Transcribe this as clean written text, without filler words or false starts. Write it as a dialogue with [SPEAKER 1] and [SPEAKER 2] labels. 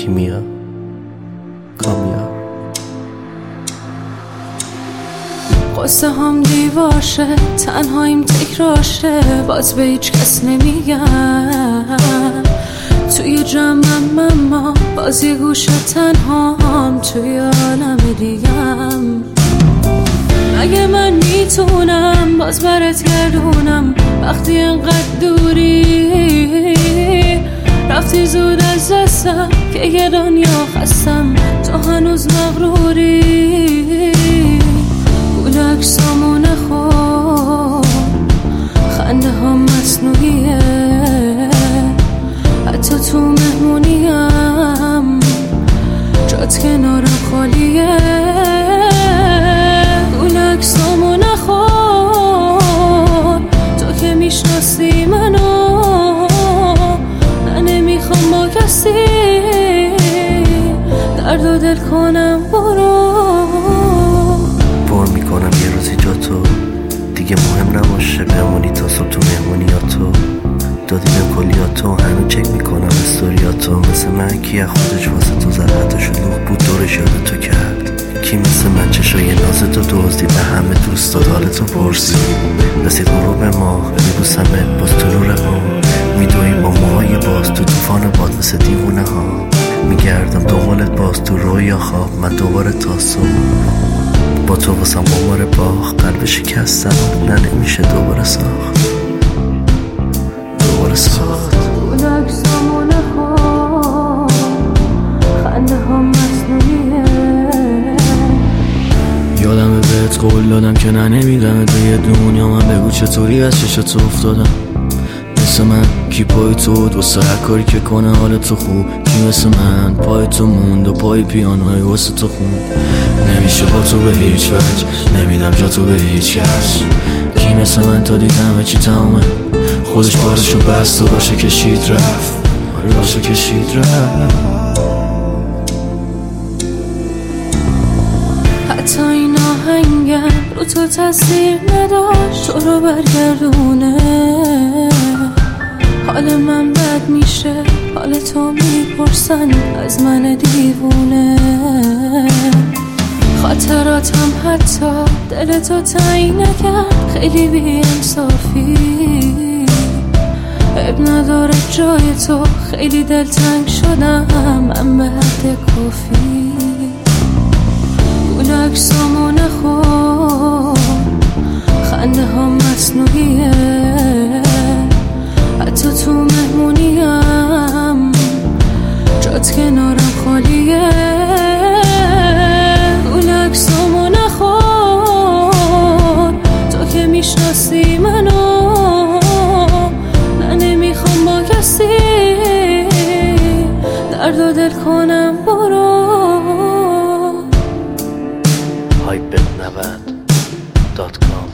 [SPEAKER 1] کیمیا کامیا.
[SPEAKER 2] قصه هم دیواشه، تنهاییم تکراشه، باز به هیچ کس نمیگم. توی جمعم اما باز یه گوشه تنهام، توی عالم دیگم. مگه من میتونم باز برات گردونم وقتی انقدر دوری؟ رفتی زود از دستم که یه دنیا خستم، تو هنوز مغروری. گول عکسامو نخور، خنده ها مصنوعیه، حتی تو مهمونیم جات کنارم خالیه. گول عکسامو نخور، تو که میشناسی منو، من نمیخوام با کسی درد و دل کنم. برو
[SPEAKER 1] پر میکنم یه روزی جا تو، دیگه مهم نباشه بمونی تا صبح تو مهمونیاتو. دادی بهم کلیاتو، هنو چک میکنم استوریاتو. مثل من کی از خودش واسه تو زد، حتی شلوغ بود دورش یاد تو کرد. کی مثل من چشای نازتو دزدی، به همه دوست داد حالتو پرسی. رسید غروب ما میبوسمت باز تو نور ما، میدوی با موهای باز تو طوفان باد مثل دیوونه ها. میگردم دنبالت باز تو رویا خواب، من دوباره تا صبح با تو واسم قمار باخ. قلب شکستم نه نمیشه دوباره ساخت، دوباره ساخت.
[SPEAKER 2] گول عکسامو نخور، خنده ها مصنوعیه.
[SPEAKER 3] یادمه بهت قول دادم که نه نمیدم به یه دنیا. من بگو چطوری از چشت افتادم، مثل من کی پای تو بود واسه هر کاری که کنه حال تو خوب. کی مثل من پای تو موند و پای پیانوی واسه تو خوند. نمیشه با تو به هیچ وجه، نمیدم جا تو به هیچ کس. کی مثل من تا دیدم چی تمامه، خودش بارشو بست و باشه کشید رفت، باشه کشید رفت.
[SPEAKER 2] حتی این آهنگم رو تو تاثیر نداشت، تو رو برگردونه. حال من بد میشه، حال تو میپرسن از من دیوونه. خاطراتم حتی دل تو تعیین نکرد، خیلی بی انصافی. عیب نداره جای تو، خیلی دلتنگ شدم من به حد کافی. گول عکسامو نخور، خنده ها مصنوعیه، حتی تو مهمونیم جات کنارم خالیه. گول عکسامو نخور، تو که میشناسی منو، نه نمیخوام با کسی درد و دل کنم. برو
[SPEAKER 1] hypet90.com